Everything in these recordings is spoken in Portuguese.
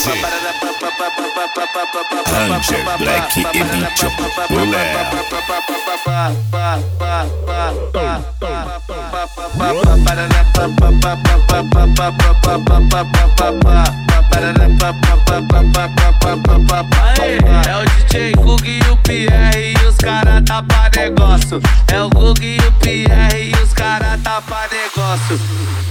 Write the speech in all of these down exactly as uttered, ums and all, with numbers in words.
J Angel Black e Bicho, o Léo. É o D J Gug e o P R e os cara tá pra negócio. É o Gug e o P R e os cara tá pra negócio.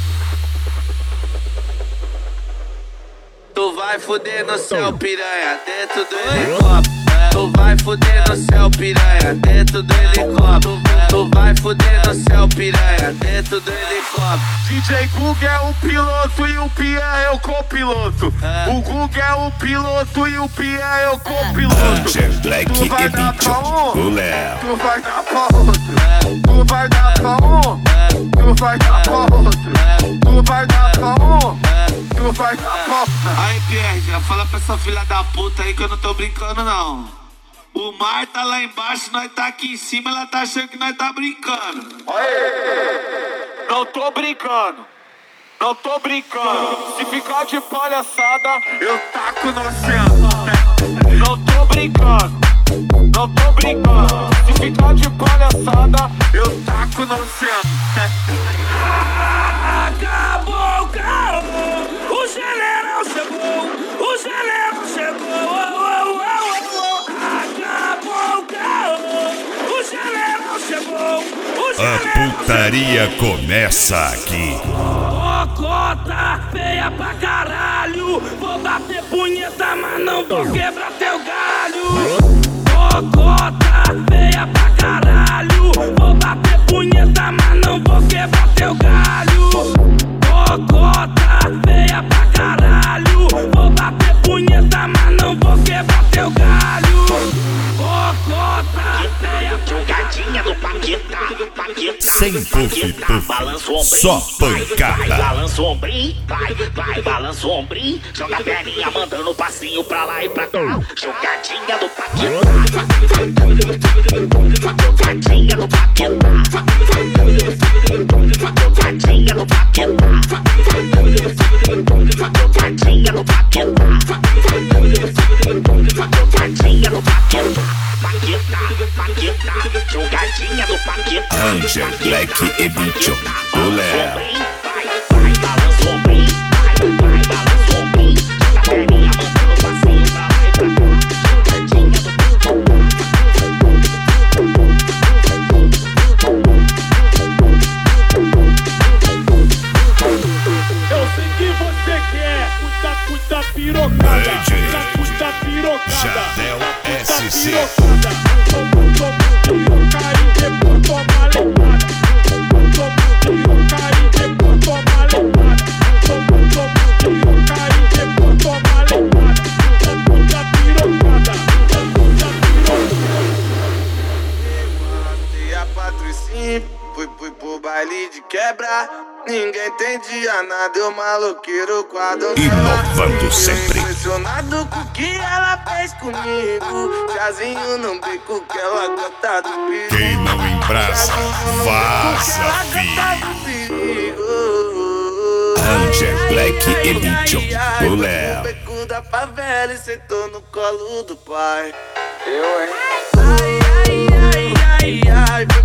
Tu vai fuder no céu, piranha, dentro do helicóptero. Tu vai fuder no céu, piranha, dentro do helicóptero. Tu vai fuder no céu, piranha, dentro do helicóptero. D J Gug é o piloto e o Pia é o copiloto. É. O Gug é o piloto e o Pia é o copiloto. Angel Black e Bicho, o Léo. Tu vai dar pra outro. Tu vai dar pra um. Tu vai dar pra outro. Tu vai dar pra um. Tu vai dar pra outro. Aí, Pierre, já fala pra essa filha da puta aí que eu não tô brincando, não. O mar tá lá embaixo, nós tá aqui em cima, ela tá achando que nós tá brincando. Aê! Não tô brincando. Não tô brincando. Se ficar de palhaçada, eu taco no oceano. Não tô brincando. Não tô brincando. Se ficar de palhaçada, eu taco no oceano. Acabou o carro. O general chegou. O general chegou. Oh, oh, oh, oh. Acabou o carro. O general chegou. O general A putaria começa aqui. Cota, feia pra caralho. Vou bater punheta, mas não vou quebrar teu galho. Cota, feia pra caralho. Vou bater punheta, mas não vou quebrar teu galho. Cota, feia pra caralho. Vou bater punheta, mas não vou quebrar teu galho. Cota, feia jogadinha do Paquetá, Paquetá. Sem puff, puff, só pancada. Balança o ombrinho, vai, vai, balança o ombrinho. Joga a perninha mandando passinho pra lá e pra cá. Jogadinha do Paquetá. Jogadinha do Paquetá. Jogadinha do Paquetá. Jogadinha do Paquetá. Jogadinha do Paquetá. Paquetá, Paquetá. Jogadinha do Paquetá. Angel Black e Bicho, o Léo. Vai, vai, balança o ombrinho. Vai, vai, balança o ombrinho. Joga a perninha mandando passinho pra lá e pra cá. Jogadinha do Eu sei que você quer. Puta, puta pirocada. Puta, puta pirocada. Jadel S C. Fui, fui pro baile de quebra. Ninguém entendia nada, eu maloqueiro quadro. Inovando sempre. Impressionado com o que ela fez comigo. Jazinho no bico que ela gosta do perigo. Quem não embraça, vaza, filho. Angel Black e Bicho, o Léo. Beco da favela e sentou no colo do pai. Eu, hein? Ai, ai, ai, ai, ai.